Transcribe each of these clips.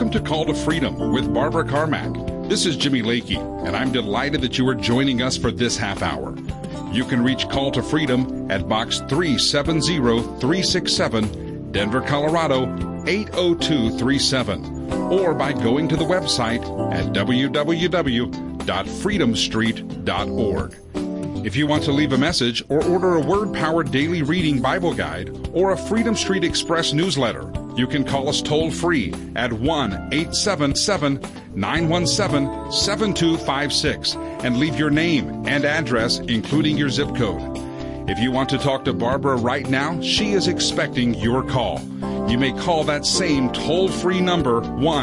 Welcome to Call to Freedom with Barbara Carmack. This is Jimmy Lakey, and I'm delighted that you are joining us for this half hour. You can reach Call to Freedom at Box 370367, Denver, Colorado 80237, or by going to the website at www.freedomstreet.org. If you want to leave a message or order a Word-Powered Daily Reading Bible Guide or a Freedom Street Express newsletter, you can call us toll-free at 1-877-917-7256 and leave your name and address, including your zip code. If you want to talk to Barbara right now, she is expecting your call. You may call that same toll-free number,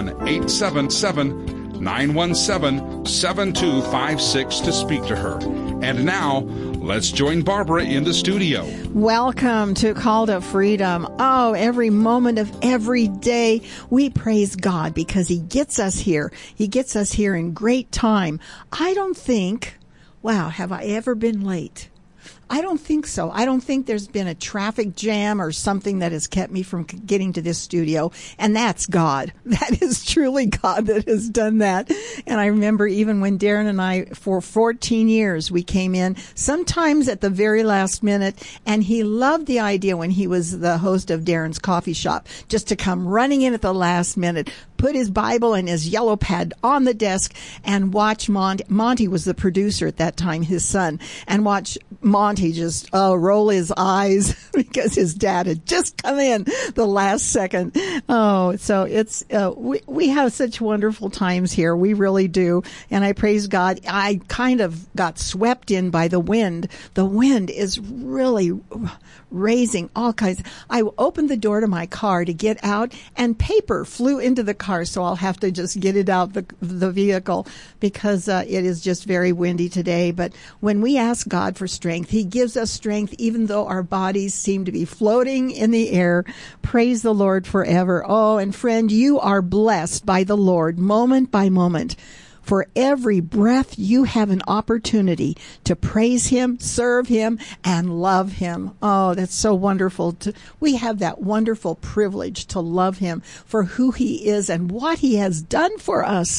1-877-917-7256, to speak to her. And now, let's join Barbara in the studio. Welcome to Call to Freedom. Oh, every moment of every day, we praise God because He gets us here. He gets us here in great time. I don't think, wow, have I ever been late? I don't think so. I don't think there's been a traffic jam or something that has kept me from getting to this studio. And that's God. That is truly God that has done that. And I remember even when Darren and I, for 14 years, we came in sometimes at the very last minute. And he loved the idea when he was the host of Darren's Coffee Shop, just to come running in at the last minute, put his Bible and his yellow pad on the desk and watch Monty. Monty was the producer at that time, his son, and watch Monty just roll his eyes because his dad had just come in the last second. Oh, so it's we have such wonderful times here. We really do. And I praise God. I kind of got swept in by the wind. The wind is really raising all kinds. I opened the door to my car to get out, and paper flew into the car, so I'll have to just get it out the vehicle because it is just very windy today. But when we ask God for strength, He gives us strength even though our bodies seem to be floating in the air. Praise the Lord forever. Oh, and friend, you are blessed by the Lord moment by moment. For every breath, you have an opportunity to praise Him, serve Him, and love Him. Oh, that's so wonderful. We have that wonderful privilege to love Him for who He is and what He has done for us.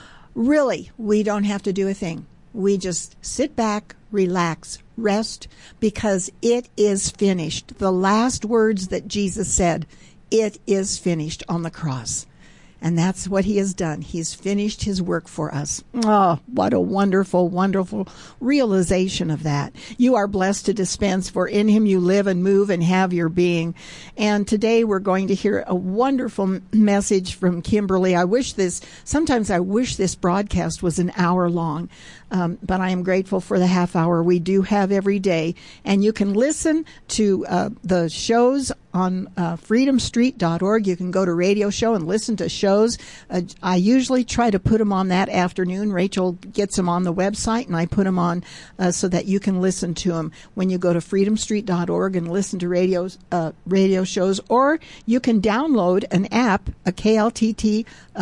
Really, we don't have to do a thing. We just sit back, relax, rest, because it is finished. The last words that Jesus said, it is finished on the cross. And that's what He has done. He's finished His work for us. Oh, what a wonderful, wonderful realization of that. You are blessed to dispense, for in Him you live and move and have your being. And today we're going to hear a wonderful message from Kimberly. Sometimes I wish this broadcast was an hour long. But I am grateful for the half hour we do have every day. And you can listen to the shows on freedomstreet.org. You can go to Radio Show and listen to shows. I usually try to put them on that afternoon. Rachel gets them on the website, and I put them on so that you can listen to them when you go to freedomstreet.org and listen to radio shows. Or you can download an app, a KLTT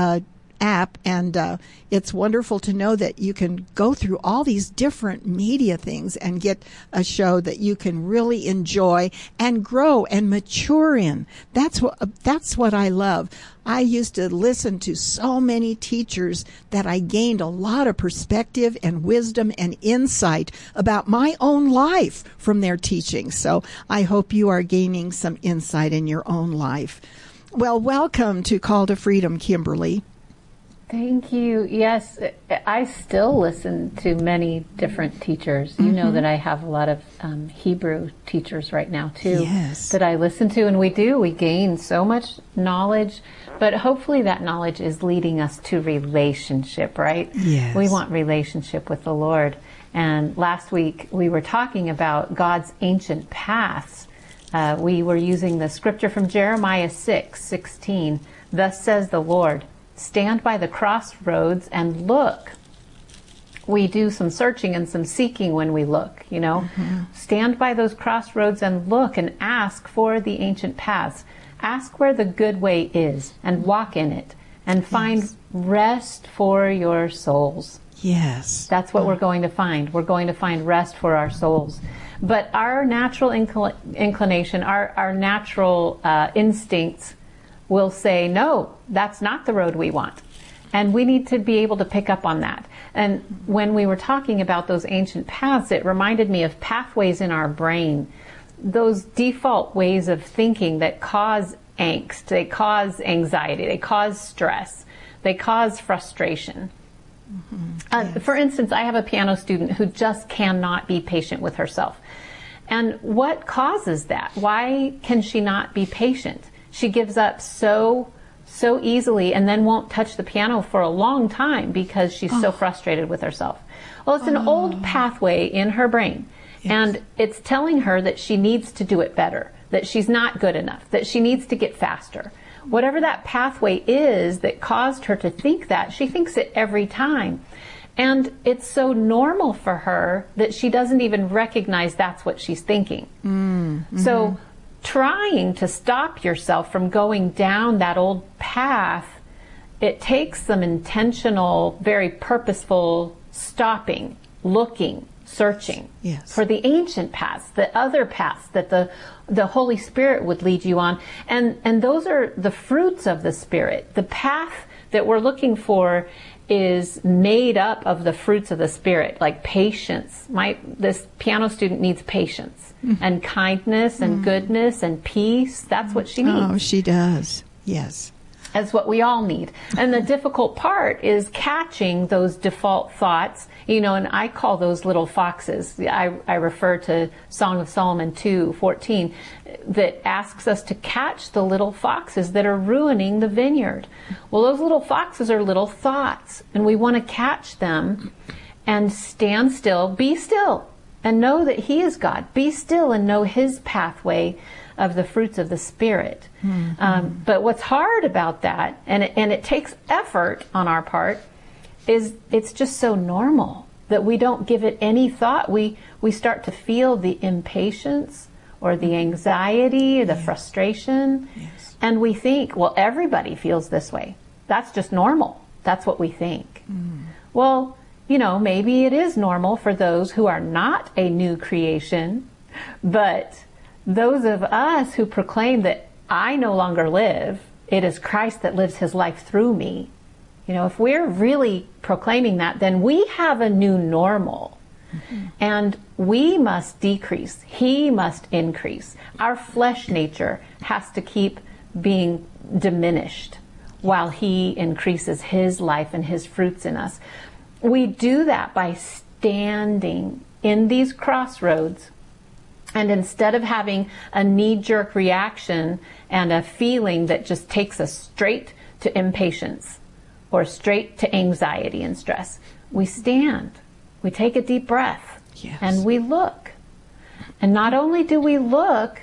app, and it's wonderful to know that you can go through all these different media things and get a show that you can really enjoy and grow and mature in. That's what I love. I used to listen to so many teachers that I gained a lot of perspective and wisdom and insight about my own life from their teaching. So I hope you are gaining some insight in your own life. Well, welcome to Call to Freedom, Kimberly. Thank you. Yes, I still listen to many different teachers. You know that I have a lot of Hebrew teachers right now, too, that I listen to. And we gain so much knowledge, but hopefully that knowledge is leading us to relationship, right? Yes. We want relationship with the Lord. And last week we were talking about God's ancient paths. We were using the scripture from Jeremiah 6:16. Thus says the Lord, stand by the crossroads and look. We do some searching and some seeking when we look, Stand by those crossroads and look and ask for the ancient paths. Ask where the good way is and walk in it and find rest for your souls. Yes. That's what we're going to find. We're going to find rest for our souls. But our natural inclination, our natural instincts will say, no, that's not the road we want. And we need to be able to pick up on that. And when we were talking about those ancient paths, it reminded me of pathways in our brain, those default ways of thinking that cause angst, they cause anxiety, they cause stress, they cause frustration. Yes. For instance, I have a piano student who just cannot be patient with herself. And what causes that? Why can she not be patient? She gives up so easily and then won't touch the piano for a long time because she's so frustrated with herself. Well, it's an old pathway in her brain. Yes. And it's telling her that she needs to do it better, that she's not good enough, that she needs to get faster. Whatever that pathway is that caused her to think that, she thinks it every time. And it's so normal for her that she doesn't even recognize that's what she's thinking. Mm-hmm. So trying to stop yourself from going down that old path, it takes some intentional, very purposeful stopping, looking, searching for the ancient paths, the other paths that the Holy Spirit would lead you on. And those are the fruits of the Spirit. The path that we're looking for is made up of the fruits of the Spirit, like patience. This piano student needs patience and kindness and goodness and peace. That's what she needs. Oh, she does. Yes. That's what we all need. And the difficult part is catching those default thoughts, and I call those little foxes. I refer to Song of Solomon 2:14 that asks us to catch the little foxes that are ruining the vineyard. Well, those little foxes are little thoughts, and we want to catch them and stand still, be still, and know that He is God. Be still and know His pathway of the fruits of the Spirit. Mm-hmm. But what's hard about that, and it takes effort on our part, is it's just so normal that we don't give it any thought. We start to feel the impatience or the anxiety or the frustration, and we think, well, everybody feels this way. That's just normal. That's what we think. Well, maybe it is normal for those who are not a new creation, but those of us who proclaim that I no longer live, it is Christ that lives His life through me. If we're really proclaiming that, then we have a new normal. Mm-hmm. And we must decrease. He must increase. Our flesh nature has to keep being diminished while He increases His life and His fruits in us. We do that by standing in these crossroads. And instead of having a knee-jerk reaction and a feeling that just takes us straight to impatience or straight to anxiety and stress, we stand, we take a deep breath, and we look. And not only do we look,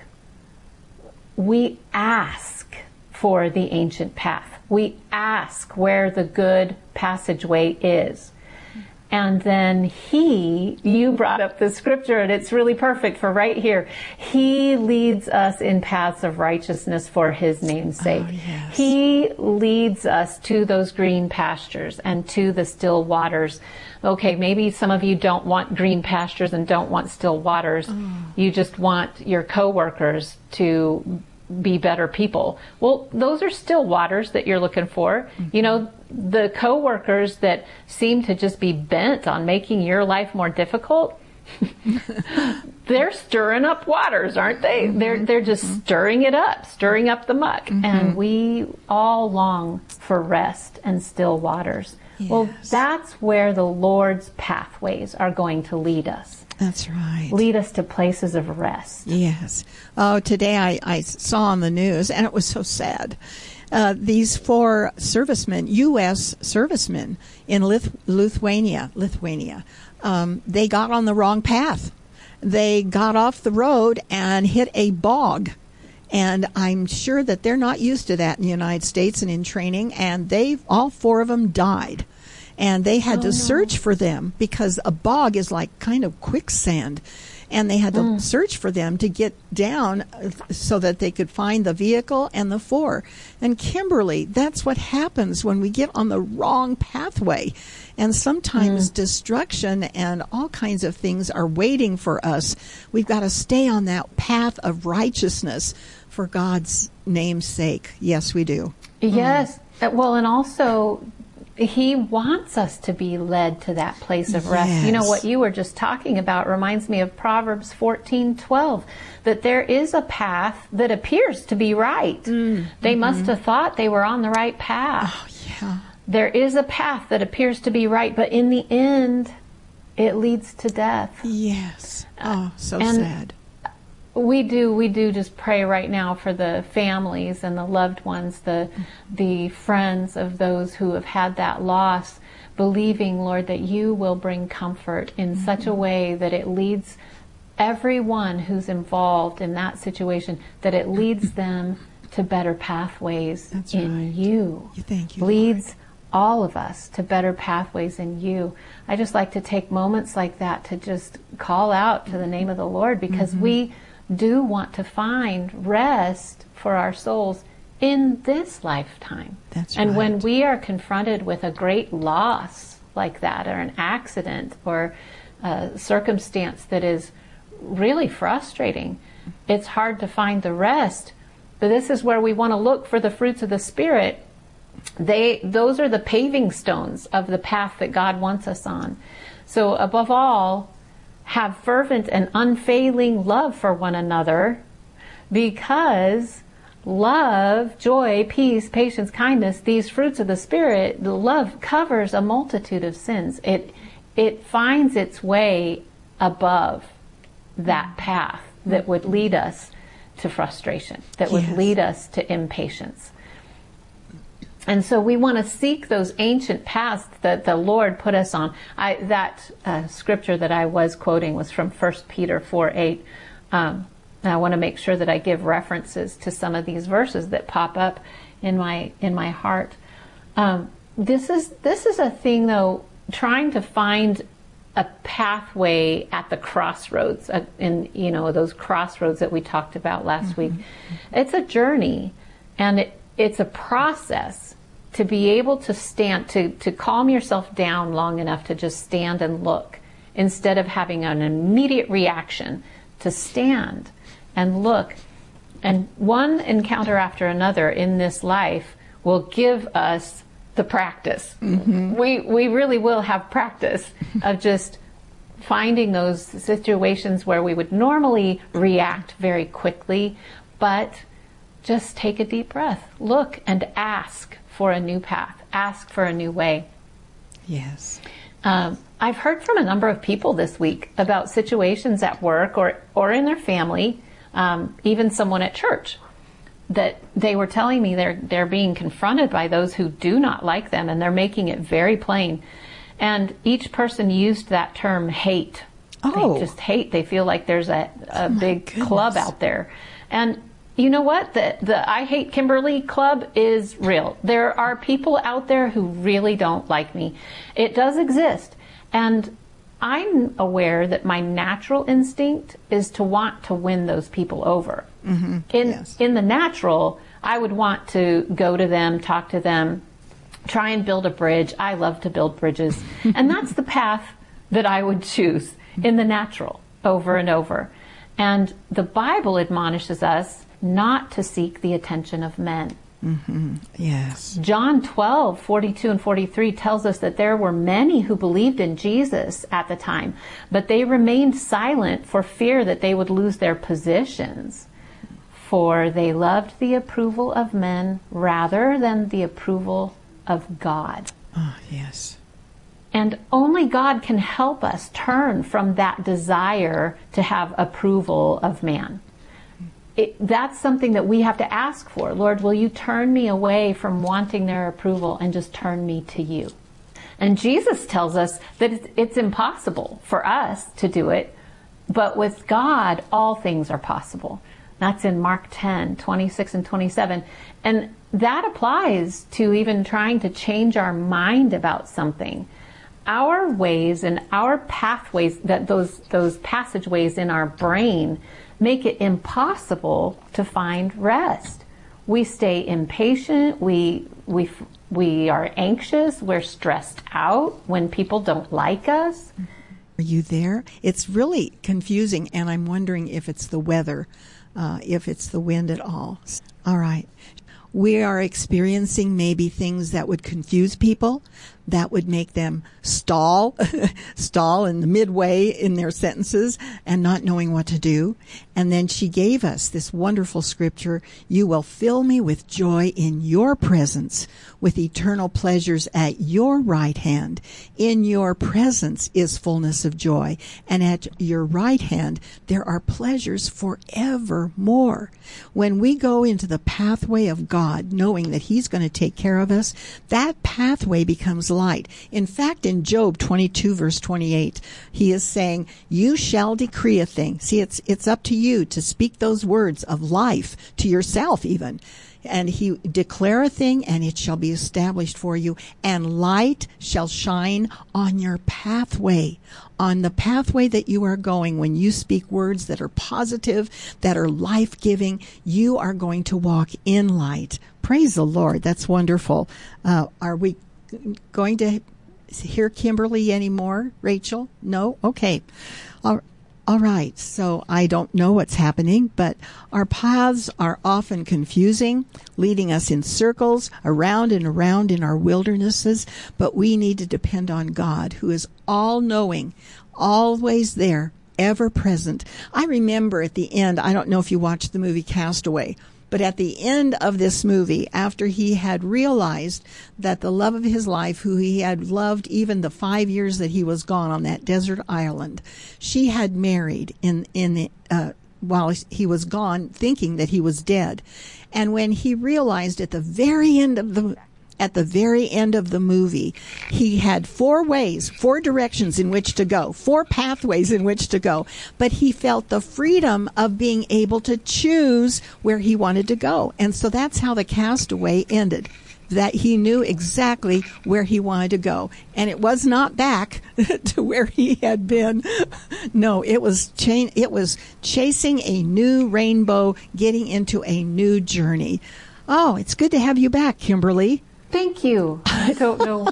we ask for the ancient path. We ask where the good passageway is. And then you brought up the scripture, and it's really perfect for right here. He leads us in paths of righteousness for His name's sake. Oh, yes. He leads us to those green pastures and to the still waters. Okay, maybe some of you don't want green pastures and don't want still waters. You just want your coworkers to be better people. Well, those are still waters that you're looking for. The coworkers that seem to just be bent on making your life more difficult, they're stirring up waters, aren't they? They're just stirring it up, stirring up the muck. And we all long for rest and still waters. Yes. Well, that's where the Lord's pathways are going to lead us. That's right. Lead us to places of rest. Yes. Oh, today I saw on the news, and it was so sad. These 4 servicemen, U.S. servicemen in Lithuania, they got on the wrong path. They got off the road and hit a bog. And I'm sure that they're not used to that in the United States and in training. And all 4 of them died. And they had to search for them because a bog is like kind of quicksand. and they had to search for them to get down so that they could find the vehicle and the four. And Kimberly, that's what happens when we get on the wrong pathway. And sometimes destruction and all kinds of things are waiting for us. We've got to stay on that path of righteousness for God's name's sake. Yes, we do. Yes. Well, and also He wants us to be led to that place of rest. Yes. You know, what you were just talking about reminds me of Proverbs 14:12, that there is a path that appears to be right. They must have thought they were on the right path. Oh, yeah. There is a path that appears to be right, but in the end, it leads to death. Yes. Oh, so And sad. We do just pray right now for the families and the loved ones, the friends of those who have had that loss, believing, Lord, that you will bring comfort in such a way that it leads everyone who's involved in that situation, that it leads them to better pathways That's in right. you. Thank you, Leads all of us to better pathways in you. I just like to take moments like that to just call out to the name of the Lord, because we do want to find rest for our souls in this lifetime. That's and when right. we are confronted with a great loss like that, or an accident, or a circumstance that is really frustrating, it's hard to find the rest. But this is where we want to look for the fruits of the Spirit. Those are the paving stones of the path that God wants us on. So above all, have fervent and unfailing love for one another, because love, joy, peace, patience, kindness, these fruits of the Spirit, the love covers a multitude of sins. It finds its way above that path that would lead us to frustration, that would Yes. lead us to impatience. And so we want to seek those ancient paths that the Lord put us on. That scripture that I was quoting was from 1 Peter 4:8. And I want to make sure that I give references to some of these verses that pop up in my heart. This is a thing, though, trying to find a pathway at the crossroads, in those crossroads that we talked about last week. It's a journey, and it's a process to be able to stand, to calm yourself down long enough to just stand and look, instead of having an immediate reaction, to stand and look. And one encounter after another in this life will give us the practice. We really will have practice of just finding those situations where we would normally react very quickly, but just take a deep breath, look, and ask for a new path, ask for a new way. Yes. I've heard from a number of people this week about situations at work or in their family, even someone at church, that they were telling me they're being confronted by those who do not like them, and they're making it very plain. And each person used that term hate. Oh. They just hate. They feel like there's a big goodness. club out there. And you know what? The I Hate Kimberly club is real. There are people out there who really don't like me. It does exist. And I'm aware that my natural instinct is to want to win those people over. Yes. In the natural, I would want to go to them, talk to them, try and build a bridge. I love to build bridges. And that's the path that I would choose in the natural, over and over. And the Bible admonishes us not to seek the attention of men. Yes. John 12:42 and 43 tells us that there were many who believed in Jesus at the time, but they remained silent for fear that they would lose their positions. For they loved the approval of men rather than the approval of God. Oh, yes. And only God can help us turn from that desire to have approval of man. That's something that we have to ask for. Lord, will you turn me away from wanting their approval and just turn me to you? And Jesus tells us that it's impossible for us to do it, but with God, all things are possible. That's in Mark 10:26 and 27. And that applies to even trying to change our mind about something. our ways and our pathways, that those passageways in our brain make it impossible to find rest. We stay impatient, we are anxious, we're stressed out when people don't like us. Are you there? It's really confusing, and I'm wondering if it's the weather, if it's the wind at all. All right. We are experiencing maybe things that would confuse people, that would make them stall in the midway in their sentences and not knowing what to do. And then she gave us this wonderful scripture, "You will fill me with joy in your presence, with eternal pleasures at your right hand. In your presence is fullness of joy, and at your right hand there are pleasures forevermore." When we go into the pathway of God, knowing that He's going to take care of us, that pathway becomes light. In fact, in Job 22, verse 28, he is saying, "You shall decree a thing." See, it's up to you to speak those words of life to yourself even. And he declare a thing, and it shall be established for you, and light shall shine on your pathway, on the pathway that you are going. When you speak words that are positive, that are life-giving, you are going to walk in light. Praise the Lord. That's wonderful. Are we going to hear Kimberly anymore, Rachel? No? Okay. All right, so I don't know what's happening, but our paths are often confusing, leading us in circles, around and around in our wildernesses, but we need to depend on God, who is all-knowing, always there, ever present. I remember at the end, I don't know if you watched the movie Castaway, but at the end of this movie, after he had realized that the love of his life, who he had loved even the 5 years that he was gone on that desert island, she had married while he was gone, thinking that he was dead. And when he realized at the very end of the movie, he had 4 directions in which to go, 4 pathways in which to go. But he felt the freedom of being able to choose where he wanted to go. And so that's how the Castaway ended, that he knew exactly where he wanted to go. And it was not back to where he had been. No, it was chasing a new rainbow, getting into a new journey. Oh, it's good to have you back, Kimberly. Thank you. I don't know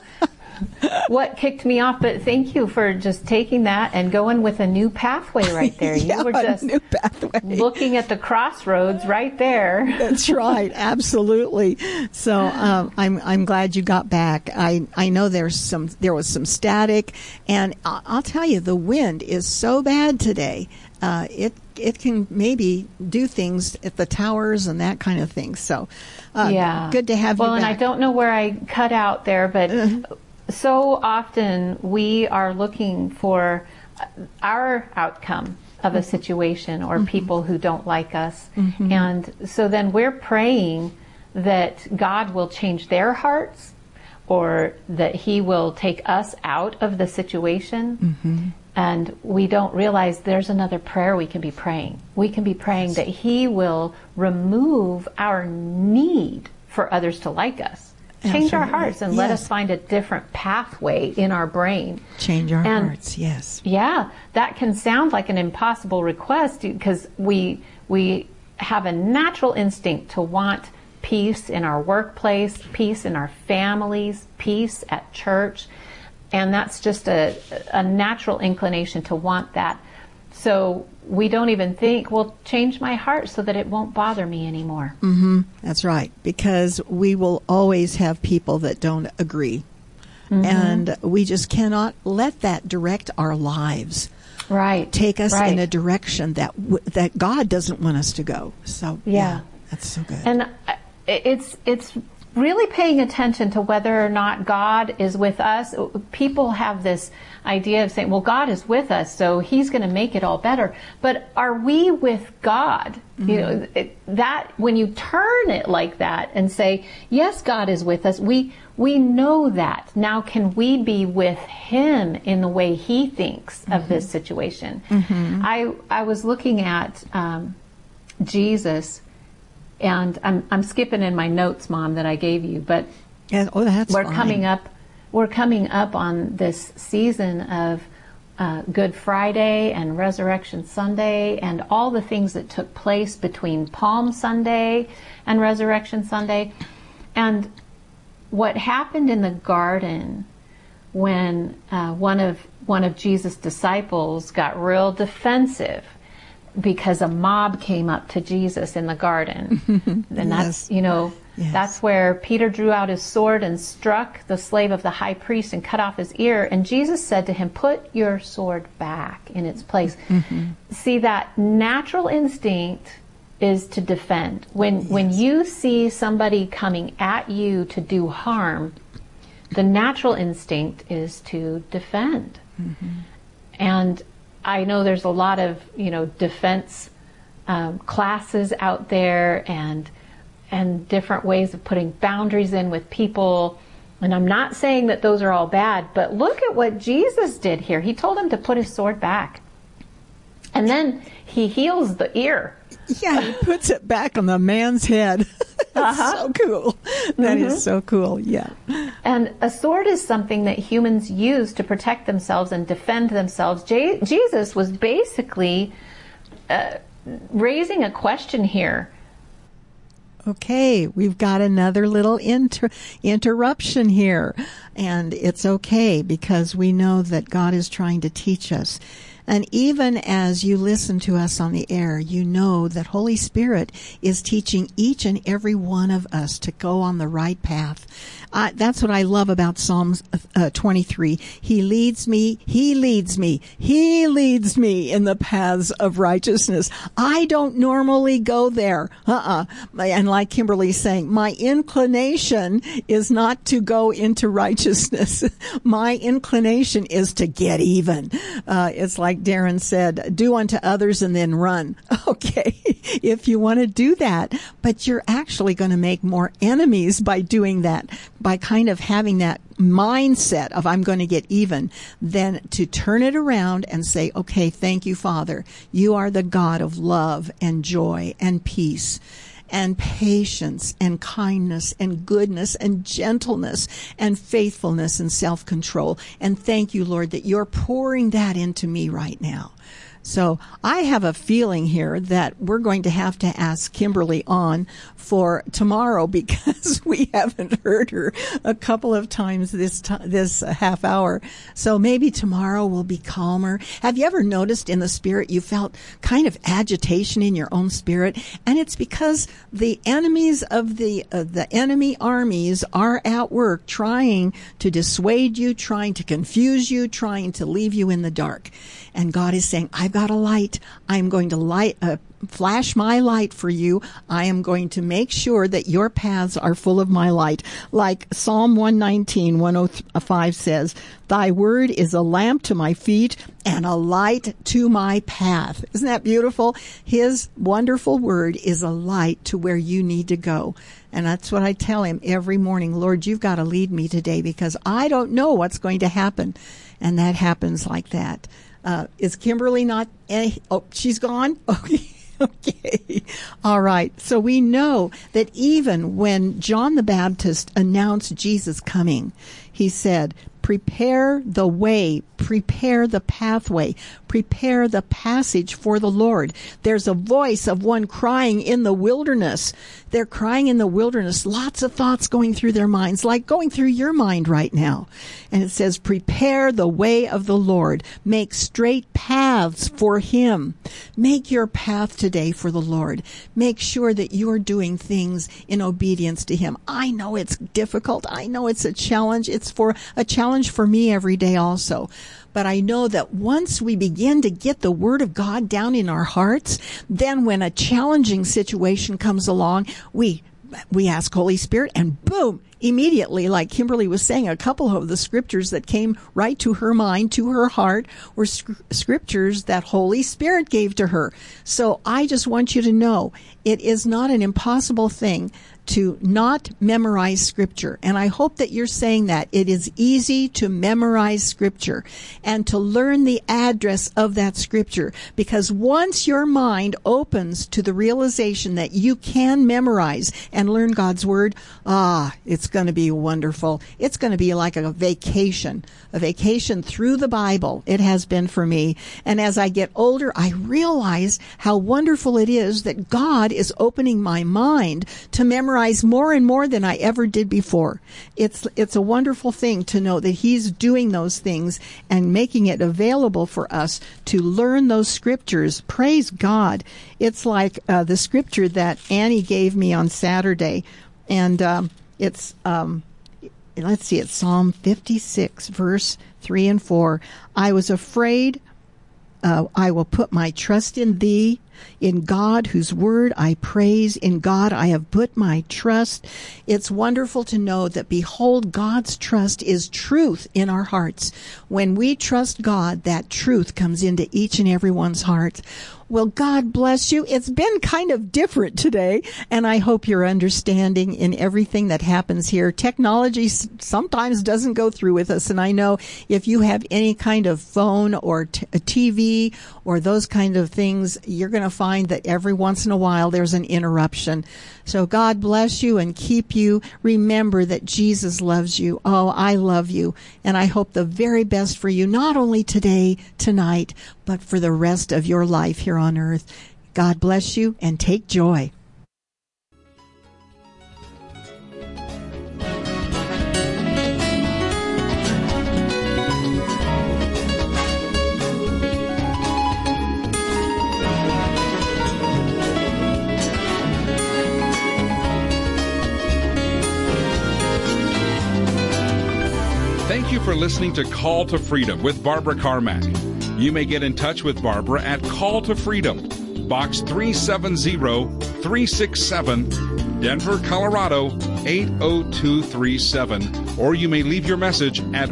what kicked me off, but thank you for just taking that and going with a new pathway right there. Yeah, you were just new pathway. Looking at the crossroads right there. That's right, absolutely. So I'm glad you got back. I know there was some static, and I'll tell you, the wind is so bad today. It can maybe do things at the towers and that kind of thing. So, good to have you back. Well, and I don't know where I cut out there, but so often we are looking for our outcome of a situation or people who don't like us. Mm-hmm. And so then we're praying that God will change their hearts or that He will take us out of the situation. Mm-hmm. And we don't realize there's another prayer we can be praying. We can be praying that He will remove our need for others to like us. Change our hearts and let us find a different pathway in our brain. Change our hearts, yes. Yeah, that can sound like an impossible request because we have a natural instinct to want peace in our workplace, peace in our families, peace at church. And that's just a natural inclination to want that. So we don't even think, well, change my heart so that it won't bother me anymore. Mm-hmm. That's right. Because we will always have people that don't agree. Mm-hmm. And we just cannot let that direct our lives. Right. Take us in a direction that God doesn't want us to go. So, yeah that's so good. And it's really paying attention to whether or not God is with us. People have this idea of saying, well, God is with us, so He's going to make it all better. But are we with God? Mm-hmm. You know, that when you turn it like that and say, yes, God is with us, we know that. Now can we be with Him in the way He thinks of this situation? Mm-hmm. I was looking at Jesus. And I'm skipping in my notes, Mom, that I gave you, but that's we're fine. coming up we're coming up on this season of Good Friday and Resurrection Sunday and all the things that took place between Palm Sunday and Resurrection Sunday. And what happened in the garden when one of Jesus' disciples got real defensive because a mob came up to Jesus in the garden. And that's, that's where Peter drew out his sword and struck the slave of the high priest and cut off his ear. And Jesus said to him, "Put your sword back in its place." See, that natural instinct is to defend. When you see somebody coming at you to do harm, the natural instinct is to defend. And I know there's a lot of, defense classes out there and different ways of putting boundaries in with people. And I'm not saying that those are all bad, but look at what Jesus did here. He told him to put his sword back. And then he heals the ear. Yeah, he puts it back on the man's head. That's so cool. That is so cool, yeah. And a sword is something that humans use to protect themselves and defend themselves. Jesus was basically raising a question here. Okay, we've got another little interruption here. And it's okay because we know that God is trying to teach us. And even as you listen to us on the air, you know that Holy Spirit is teaching each and every one of us to go on the right path. That's what I love about Psalms 23. He leads me in the paths of righteousness. I don't normally go there. And like Kimberly's saying, my inclination is not to go into righteousness. My inclination is to get even. It's like Darren said, do unto others and then run. Okay, if you want to do that, but you're actually going to make more enemies by doing that, by kind of having that mindset of I'm going to get even, than to turn it around and say, okay, thank you, Father. You are the God of love and joy and peace and patience and kindness and goodness and gentleness and faithfulness and self-control. And thank you, Lord, that you're pouring that into me right now. So I have a feeling here that we're going to have to ask Kimberly on for tomorrow because we haven't heard her a couple of times this half hour. So maybe tomorrow will be calmer. Have you ever noticed in the spirit you felt kind of agitation in your own spirit? And it's because the enemies of the enemy armies are at work trying to dissuade you, trying to confuse you, trying to leave you in the dark. And God is saying, I've got a light. I'm going to flash my light for you. I am going to make sure that your paths are full of my light. Like Psalm 119, 105 says, thy word is a lamp to my feet and a light to my path. Isn't that beautiful? His wonderful word is a light to where you need to go. And that's what I tell him every morning. Lord, you've got to lead me today because I don't know what's going to happen. And that happens like that. Is Kimberly not? She's gone? Okay. Okay. All right. So we know that even when John the Baptist announced Jesus coming, he said, prepare the way, prepare the pathway, prepare the passage for the Lord. There's a voice of one crying in the wilderness. They're crying in the wilderness, lots of thoughts going through their minds, like going through your mind right now. And it says, prepare the way of the Lord. Make straight paths for him. Make your path today for the Lord. Make sure that you're doing things in obedience to him. I know it's difficult. I know it's a challenge. It's a challenge for me every day also. But I know that once we begin to get the Word of God down in our hearts, then when a challenging situation comes along, we ask Holy Spirit and boom, immediately, like Kimberly was saying, a couple of the scriptures that came right to her mind, to her heart, were scriptures that Holy Spirit gave to her. So I just want you to know, it is not an impossible thing to not memorize scripture. And I hope that you're saying that. It is easy to memorize scripture and to learn the address of that scripture, because once your mind opens to the realization that you can memorize and learn God's word, it's going to be wonderful. It's going to be like a vacation through the Bible. It has been for me. And as I get older, I realize how wonderful it is that God is opening my mind to memorize more and more than I ever did before. It's a wonderful thing to know that He's doing those things and making it available for us to learn those scriptures. Praise God. It's like the scripture that Annie gave me on Saturday. And it's Psalm 56, verse 3 and 4. I was afraid. I will put my trust in Thee. In God, whose word I praise. In God I have put my trust. It's wonderful to know that, behold, God's trust is truth in our hearts. When we trust God, that truth comes into each and everyone's heart. Well, God bless you. It's been kind of different today, and I hope you're understanding in everything that happens here. Technology sometimes doesn't go through with us, and I know if you have any kind of phone or a TV or those kind of things, you're going to find that every once in a while there's an interruption. So God bless you and keep you. Remember that Jesus loves you. Oh, I love you, and I hope the very best for you, not only today, tonight, but for the rest of your life here on earth. God bless you and take joy. Thank you for listening to Call to Freedom with Barbara Carmack. You may get in touch with Barbara at Call to Freedom, Box 370-367, Denver, Colorado 80237, or you may leave your message at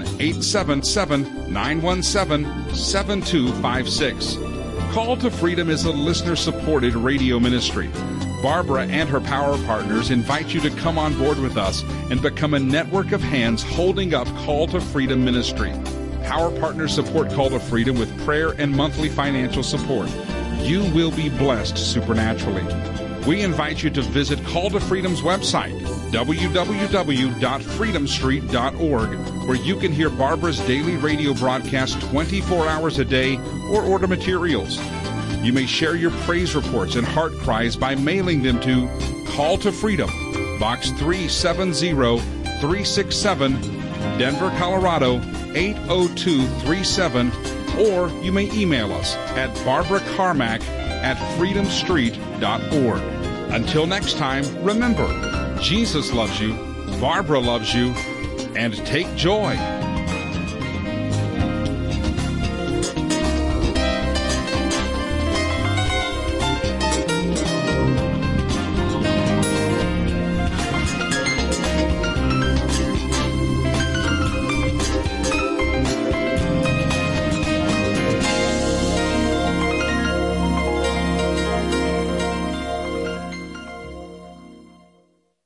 1-877-917-7256. Call to Freedom is a listener-supported radio ministry. Barbara and her power partners invite you to come on board with us and become a network of hands holding up Call to Freedom ministry. Power partners support Call to Freedom with prayer and monthly financial support. You will be blessed supernaturally. We invite you to visit Call to Freedom's website, www.freedomstreet.org, where you can hear Barbara's daily radio broadcast 24 hours a day or order materials. You may share your praise reports and heart cries by mailing them to Call to Freedom, Box 370-367, Denver, Colorado 80237, or you may email us at barbaracarmack@freedomstreet.org. Until next time, remember, Jesus loves you, Barbara loves you, and take joy.